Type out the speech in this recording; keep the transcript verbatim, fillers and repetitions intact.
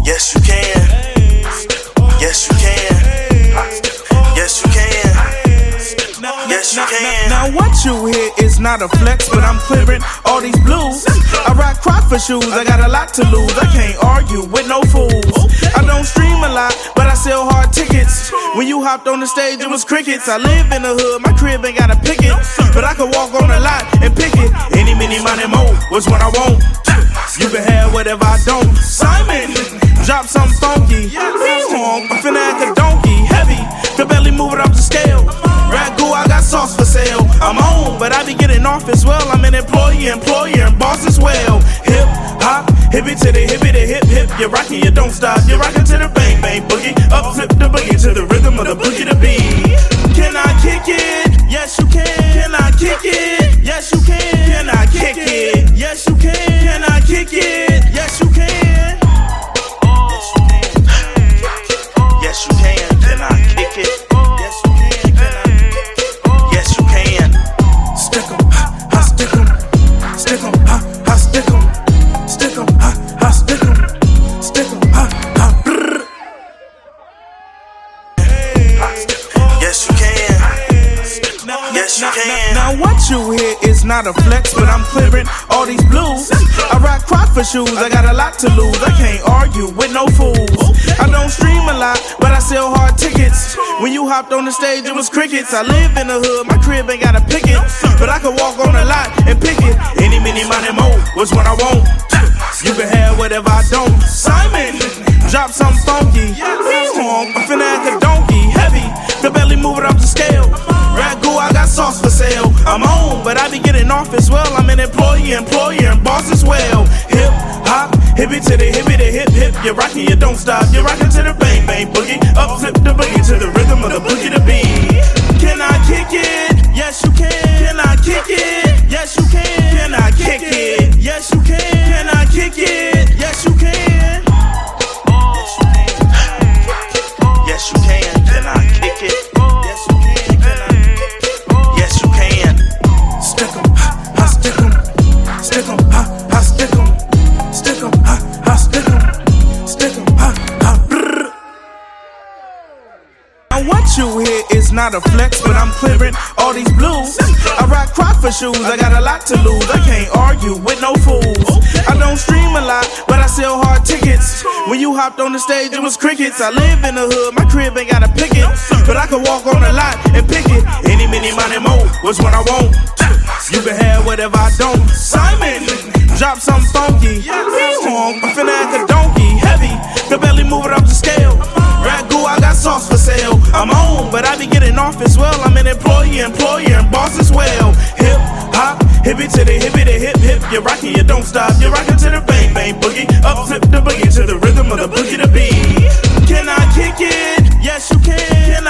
Yes, you can. Yes, you can. Yes, you can. Yes, you can. Now, now what you hear is not a flex, but I'm clearing all these blues. I rock Crawford shoes, I got a lot to lose. I can't argue with no fools. I don't stream a lot, but I sell hard tickets. When you hopped on the stage, it was crickets. I live in the hood, my crib ain't got a picket, but I can walk on the lot and pick it. Any, mini, money, mo, what's what I want. You can have whatever I don't. Simon, drop something funky. I'm finna act a donkey, heavy, could barely move it up the scale. Ragu, I got sauce for sale. I'm on, but I be getting off as well. I'm an employee, employer, and boss as well. Hip, hop, hippie to the hippie to hip, hip. You're rocking, you don't stop. You're rocking to the bang, bang, boogie. Up, flip the boogie to the rhythm of the boogie to beat. Can I kick it? Yes, you can. Can I kick it? Yes, you can. Can I kick it? Yes, you can. Can I kick it? Yes, you can. Yes, you can. Can I kick it? Yes, you can. Can I? Yes, you can. Stick 'em, I stick 'em. Stick 'em, I stick 'em. Stick 'em, I stick 'em. Stick 'em, I brrr. Yes, you can. Yes, you can. Now what you hear is not a flex, but I'm clearing all these blues. I rock Crawford shoes, I got a lot to lose. I can't argue with no fools. I don't stream a lot, but I sell hard tickets. When you hopped on the stage, it was crickets. I live in the hood, my crib ain't got a picket, but I can walk on the lot and pick it. Any, mini, money, mo, what's what I want. You can have whatever I don't. Simon, drop something funky. I'm finna act a donkey, heavy, could barely move it up the scale. Ragu, I got sauce for sale. I'm on, but I be getting off as well. I'm an employee, employer, and boss as well. Hip, hop, hippie to the hippie to hip, hip. You're rocking, you don't stop. You're rocking to the bang, bang, boogie. Up, flip the boogie to the rhythm of the boogie to beat. Can I kick it? Yes, you can. Can I kick it? Yes, you can. Can I kick it? Yes, you can. Can I kick it? Yes, you can. Yes, you can. Can I kick it? Yes, you can. Can I? Yes, you can. Stick 'em, I stick 'em. Stick 'em, I stick 'em. Stick 'em, I stick 'em. Stick 'em, I brrr. Now what you hear is not a flex, but I'm clearing all these blues. I rock Crawford shoes, I got a lot to lose. I can't argue with no fools. I don't stream a lot, but I sell hard tickets. When you hopped on the stage, it was crickets. I live in the hood, my crib ain't got a picket, but I can walk on the lot and pick it. Any, mini, money, mo, what's what I want. You can have whatever I don't. Simon, drop something funky. I'm finna act a donkey, heavy, could barely move it up the scale. Ragu, I got sauce for sale. I'm on, but I be getting off as well. I'm an employee, employer, and boss as well. Hip, hop, hippie to the hippie to hip, hip. You're rocking, you don't stop. You're rocking to the bang, bang, boogie. Up, flip the boogie to the rhythm of the boogie to beat. Can I kick it? Yes, you can. Can